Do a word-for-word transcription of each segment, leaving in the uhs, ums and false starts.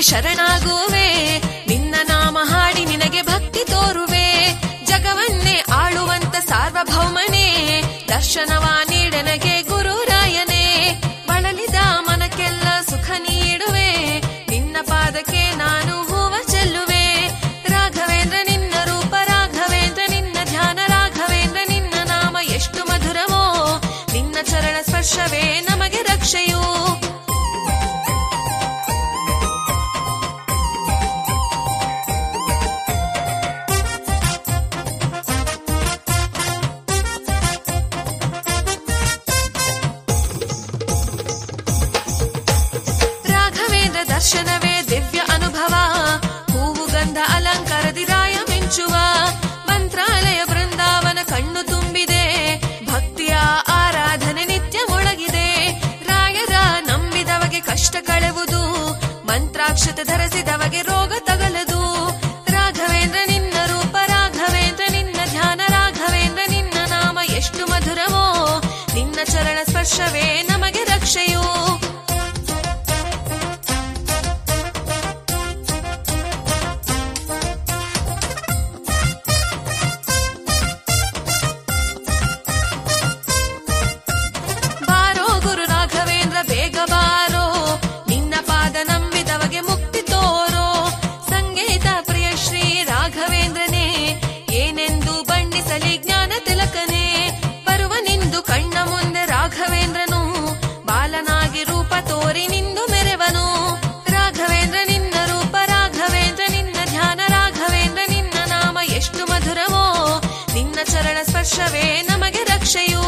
ಶರಣಾಗುವೆ, ನಿನ್ನ ನಾಮ ಹಾಡಿ ನಿನಗೆ ಭಕ್ತಿ ತೋರುವೆ. ಜಗವನ್ನೇ ಆಳುವಂತ ಸಾರ್ವಭೌಮನೇ, ದರ್ಶನವ ನೀಡನಗೆ ಗುರುರಾಯನೇ. ಬಳಲಿದ ಮನಕ್ಕೆಲ್ಲ ಸುಖ ನೀಡುವೆ, ನಿನ್ನ ಪಾದಕ್ಕೆ ನಾನು ಹೂವ ಚೆಲ್ಲುವೆ. ರಾಘವೇಂದ್ರ ನಿನ್ನ ರೂಪ, ರಾಘವೇಂದ್ರ ನಿನ್ನ ಧ್ಯಾನ, ರಾಘವೇಂದ್ರ ನಿನ್ನ ನಾಮ ಎಷ್ಟು ಮಧುರವೋ. ನಿನ್ನ ಚರಣ ಸ್ಪರ್ಶವೇ ನಮಗೆ ರಕ್ಷೆಯು. ದರ್ಶನವೇ ದಿವ್ಯ ಅನುಭವ, ಹೂವು ಗಂಧ ಅಲಂಕಾರದಿ ರಾಯ ಮಿಂಚುವ. ಮಂತ್ರಾಲಯ ಬೃಂದಾವನ ಕಣ್ಣು ತುಂಬಿದೆ, ಭಕ್ತಿಯ ಆರಾಧನೆ ನಿತ್ಯ ಮೊಳಗಿದೆ. ರಾಯರ ನಂಬಿದವಗೆ ಕಷ್ಟ ಕಳೆವುದು, ಮಂತ್ರಾಕ್ಷತೆ ಧರಿಸಿದವಗೆ ರೋಗ ತಗಲದು. ರಾಘವೇಂದ್ರ ನಿನ್ನ ರೂಪ, ರಾಘವೇಂದ್ರ ನಿನ್ನ ಧ್ಯಾನ, ರಾಘವೇಂದ್ರ ನಿನ್ನ ನಾಮ ಎಷ್ಟು ಮಧುರವೋ. ನಿನ್ನ ಚರಣ ಸ್ಪರ್ಶವೇ ನಮಗೆ ರಕ್ಷೆಯು. ಬೇಗ ಬಾರೋ, ನಿನ್ನ ಪಾದ ನಂಬಿದವಗೆ ಮುಕ್ತಿ ತೋರೋ. ಸಂಗೀತ ಪ್ರಿಯ ಶ್ರೀ ರಾಘವೇಂದ್ರನೇ, ಏನೆಂದು ಬಣ್ಣಿಸಲಿ ಜ್ಞಾನ ತಿಲಕನೇ. ಬರುವ ನಿಂದು ಕಣ್ಣ ಮುಂದೆ ರಾಘವೇಂದ್ರನು, ಬಾಲನಾಗಿ ರೂಪ ತೋರಿ ನಿಂದು ಮೆರೆವನು. ರಾಘವೇಂದ್ರ ನಿನ್ನ ರೂಪ, ರಾಘವೇಂದ್ರ ನಿನ್ನ ಧ್ಯಾನ, ರಾಘವೇಂದ್ರ ನಿನ್ನ ನಾಮ ಎಷ್ಟು ಮಧುರವೋ. ನಿನ್ನ ಚರಣ ಸ್ಪರ್ಶವೇ ನಮಗೆ ರಕ್ಷೆಯು.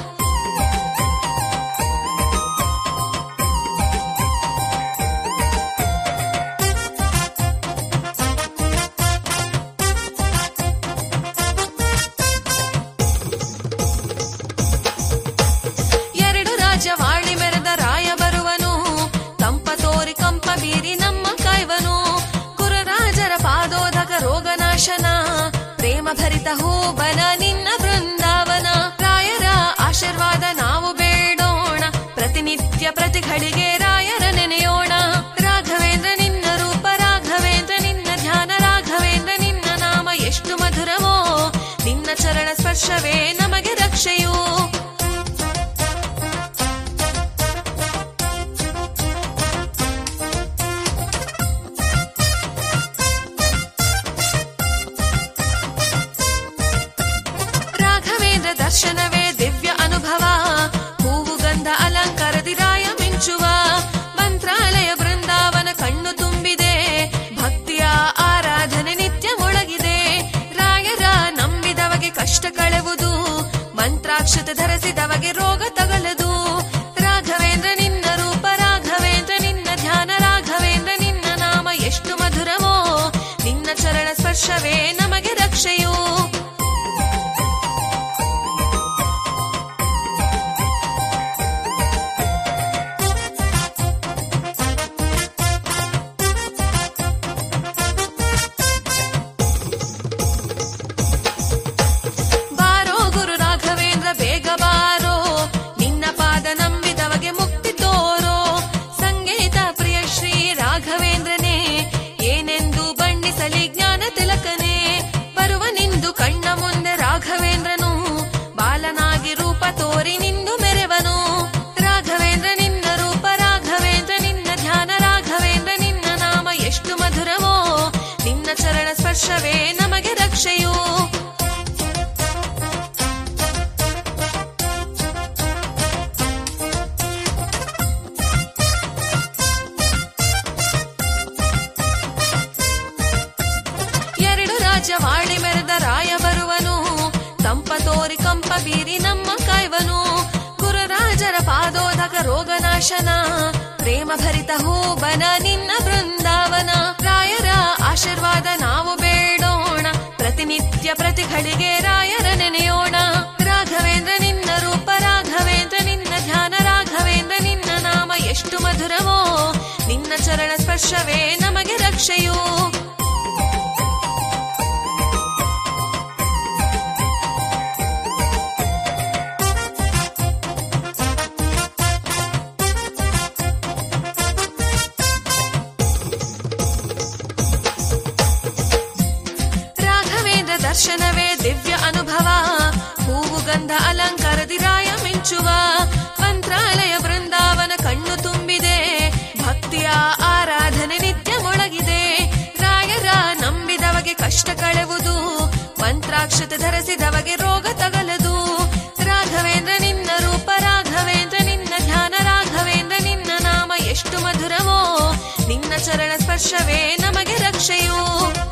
ವಾಳಿ ಮೆರೆದ ರಾಯ ಬರುವನು, ತಂಪ ತೋರಿ ಕಂಪ ಬೀರಿ ನಮ್ಮ ಕಾಯ್ವನು. ಕುರರಾಜರ ಪಾದೋದಕ ರೋಗನಾಶನ, ಪ್ರೇಮ ಭರಿತ ಹೂಬನ ನಿನ್ನ ಬೃಂದಾವನ. ರಾಯರ ಆಶೀರ್ವಾದ ನಾವು ಬೇಡೋಣ, ಪ್ರತಿನಿತ್ಯ ಪ್ರತಿಗಳಿಗೆ ರಾಯರ ನೆನೆಯೋಣ. ರಾಘವೇಂದ್ರ ನಿನ್ನ ರೂಪ, ರಾಘವೇಂದ್ರ ನಿನ್ನ ಧ್ಯಾನ, ರಾಘವೇಂದ್ರ ನಿನ್ನ ನಾಮ ಎಷ್ಟು ಮಧುರವೋ. ನಿನ್ನ ಚರಣ ಸ್ಪರ್ಶವೇ ನಮಗೆ ರಕ್ಷೆಯು. ದರ್ಶನವೇ ದಿವ್ಯ ಅನುಭವ, ಹೂವು ಗಂಧ ಅಲಂಕಾರದಿ ರಾಯ ಮಿಂಚುವ. ಮಂತ್ರಾಲಯ ಬೃಂದಾವನ ಕಣ್ಣು ತುಂಬಿದೆ, ಭಕ್ತಿಯ ಆರಾಧನೆ ನಿತ್ಯ ಮೊಳಗಿದೆ. ರಾಯರ ನಂಬಿದವಗೆ ಕಷ್ಟ ಕಳೆವುದು, ಮಂತ್ರಾಕ್ಷತೆ ಧರಿಸಿದವಗೆ ರೋಗ ತಗಲದು. ರಾಘವೇಂದ್ರ ನಿನ್ನ ರೂಪ, ರಾಘವೇಂದ್ರ ನಿನ್ನ ಧ್ಯಾನ, ರಾಘವೇಂದ್ರ ನಿನ್ನ ನಾಮ ಎಷ್ಟು ಮಧುರವೋ. ನಿನ್ನ ಚರಣ ಸ್ಪರ್ಶವೇ ನಮಗೆ ರಕ್ಷೆಯು. ಬೇಗ ಬಾರೋ, ನಿನ್ನ ಪಾದ ನಂಬಿದವಗೆ ಮುಕ್ತಿ ತೋರೋ. ಸಂಗೀತ ಪ್ರಿಯ ಶ್ರೀ ರಾಘವೇಂದ್ರನೇ, ಏನೆಂದು ಬಣ್ಣಿಸಲಿ ಜ್ಞಾನ ತಿಲಕನೇ. ಬರುವ ನಿಂದು ಕಣ್ಣ ಮುಂದೆ ರಾಘವೇಂದ್ರನು, ಬಾಲನಾಗಿ ರೂಪ ತೋರಿ ನಿಂದು ಮೆರೆವನು. ರಾಘವೇಂದ್ರ ನಿನ್ನ ರೂಪ, ರಾಘವೇಂದ್ರ ನಿನ್ನ ಧ್ಯಾನ, ರಾಘವೇಂದ್ರ ನಿನ್ನ ನಾಮ ಎಷ್ಟು ಮಧುರವೋ. ನಿನ್ನ ಚರಣ ಸ್ಪರ್ಶವೇ ನಮಗೆ ರಕ್ಷೆಯು. ವಾಳಿ ಮೆರೆದ ರಾಯ ಬರುವನು, ತಂಪ ತೋರಿ ಕಂಪ ಬೀರಿ ನಮ್ಮ ಕಾಯ್ವನು. ಕುರರಾಜರ ಪಾದೋದಕ ರೋಗನಾಶನ, ಪ್ರೇಮ ಭರಿತ ಹೂಬನ ನಿನ್ನ ಬೃಂದಾವನ. ರಾಯರ ಆಶೀರ್ವಾದ ನಾವು ಬೇಡೋಣ, ಪ್ರತಿನಿತ್ಯ ಪ್ರತಿಗಳಿಗೆ ರಾಯರ ನೆನೆಯೋಣ. ರಾಘವೇಂದ್ರ ನಿನ್ನ ರೂಪ, ರಾಘವೇಂದ್ರ ನಿನ್ನ ಧ್ಯಾನ, ರಾಘವೇಂದ್ರ ನಿನ್ನ ನಾಮ ಎಷ್ಟು ಮಧುರವೋ. ನಿನ್ನ ಚರಣ ಸ್ಪರ್ಶವೇ ನಮಗೆ ರಕ್ಷೆಯು. ದಿವ್ಯ ಅನುಭವ, ಹೂವು ಗಂಧ ಅಲಂಕಾರದಿ ರಾಯ ಮಿಂಚುವ ಮಂತ್ರಾಲಯ ಬೃಂದಾವನ ಕಣ್ಣು ತುಂಬಿದೆ, ಭಕ್ತಿಯ ಆರಾಧನೆ ನಿತ್ಯ ಮೊಳಗಿದೆ. ರಾಯರ ನಂಬಿದವಗೆ ಕಷ್ಟ ಕಳೆವುದು, ಮಂತ್ರಾಕ್ಷತೆ ಧರಿಸಿದವಗೆ ರೋಗ ತಗಲದು. ರಾಘವೇಂದ್ರ ನಿನ್ನ ರೂಪ, ರಾಘವೇಂದ್ರ ನಿನ್ನ ಧ್ಯಾನ, ರಾಘವೇಂದ್ರ ನಿನ್ನ ನಾಮ ಎಷ್ಟು ಮಧುರವೋ, ನಿನ್ನ ಚರಣ ಸ್ಪರ್ಶವೇ ನಮಗೆ ರಕ್ಷೆಯು.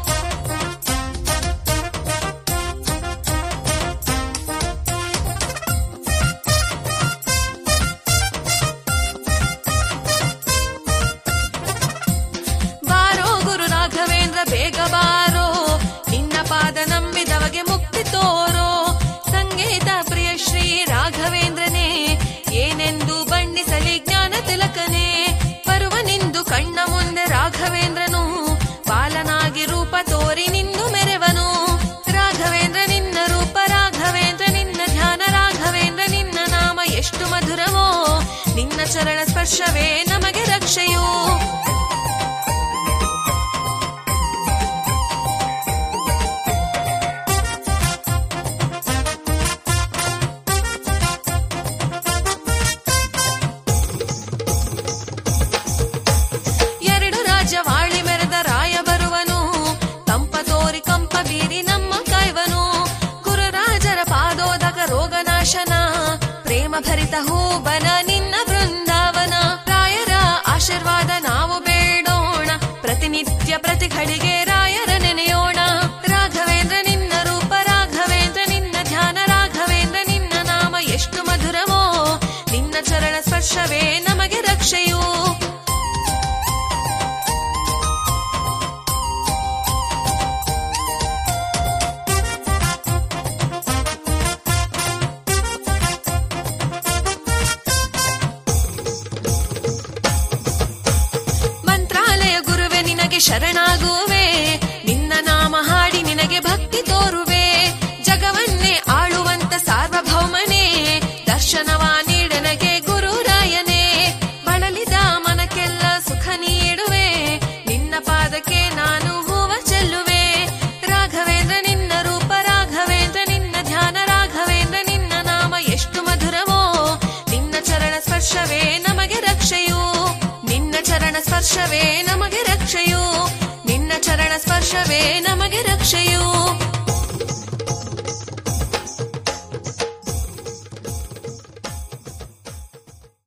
ಬಾರೋ ಗುರು ರಾಘವೇಂದ್ರ ಬೇಗ ಬಾರೋ, ನಿನ್ನ ಪಾದ ನಂಬಿದವಗೆ ಮುಕ್ತಿ ತೋರೋ. ಸಂಗೀತ ಪ್ರಿಯ ಶ್ರೀ ರಾಘವೇಂದ್ರನೇ, ಏನೆಂದು ಬಣ್ಣಿಸಲಿ ಜ್ಞಾನ ತಿಲಕನೇ. ಬರುವ ನಿಂದು ಕಣ್ಣ ಮುಂದೆ ರಾಘವೇಂದ್ರನು, ಬಾಲನಾಗಿ ರೂಪ ತೋರಿ ನಿಂದು ಮೆರೆವನು. ರಾಘವೇಂದ್ರ ನಿನ್ನ ರೂಪ, ರಾಘವೇಂದ್ರ ನಿನ್ನ ಧ್ಯಾನ, ರಾಘವೇಂದ್ರ ನಿನ್ನ ನಾಮ ಎಷ್ಟು ಮಧುರವೋ, ನಿನ್ನ ಚರಣ ಸ್ಪರ್ಶವೇ ನಮಗೆ ರಕ್ಷೆಯು. ವಾಳಿ ಮೆರೆದ ರಾಯ ಬರುವನು, ತಂಪ ತೋರಿ ಕಂಪ ಬೀರಿ ನಮ್ಮ ಕಾಯ್ವನು. ಗುರುರಾಜರ ಪಾದೋದಕ ರೋಗನಾಶನ, ಪ್ರೇಮ ಭರಿತ ಹೂಬನ ನಿನ್ನ ಬೃಂದಾವನ. ರಾಯರ ಆಶೀರ್ವಾದ ನಾವು ಬೇಡೋಣ, ಪ್ರತಿನಿತ್ಯ ಪ್ರತಿ ಘಳಿಗೆ ರಾಯರ ನೆನೆಯೋಣ. ರಾಘವೇಂದ್ರ ನಿನ್ನ ರೂಪ, ರಾಘವೇಂದ್ರ ನಿನ್ನ ಧ್ಯಾನ, ರಾಘವೇಂದ್ರ ನಿನ್ನ ನಾಮ ಎಷ್ಟು ಮಧುರವೋ, ನಿನ್ನ ಚರಣ ಸ್ಪರ್ಶವೇ ನಮಗೆ ರಕ್ಷೆಯು. ಶರಣಾಗುವೆ, ನಿನ್ನ ನಾಮ ಹಾಡಿ ನಿನಗೆ ಭಕ್ತಿ ತೋರುವೆ. ಜಗವನ್ನೇ ಆಳುವಂತ ಸಾರ್ವಭೌಮನೇ, ದರ್ಶನವ ನೀಡನಗೆ ಗುರುರಾಯನೇ. ಬಳಲಿದ ಮನಕ್ಕೆಲ್ಲ ಸುಖ ನೀಡುವೆ, ನಿನ್ನ ಪಾದಕ್ಕೆ ನಾನು ಹೂವ ಚೆಲ್ಲುವೆ. ರಾಘವೇಂದ್ರ ನಿನ್ನ ರೂಪ, ರಾಘವೇಂದ್ರ ನಿನ್ನ ಧ್ಯಾನ, ರಾಘವೇಂದ್ರ ನಿನ್ನ ನಾಮ ಎಷ್ಟು ಮಧುರವೋ, ನಿನ್ನ ಚರಣ ಸ್ಪರ್ಶವೇ ನಮಗೆ ರಕ್ಷೆಯು. ನಿನ್ನ ಚರಣ ಸ್ಪರ್ಶವೇ ನಮಗೆ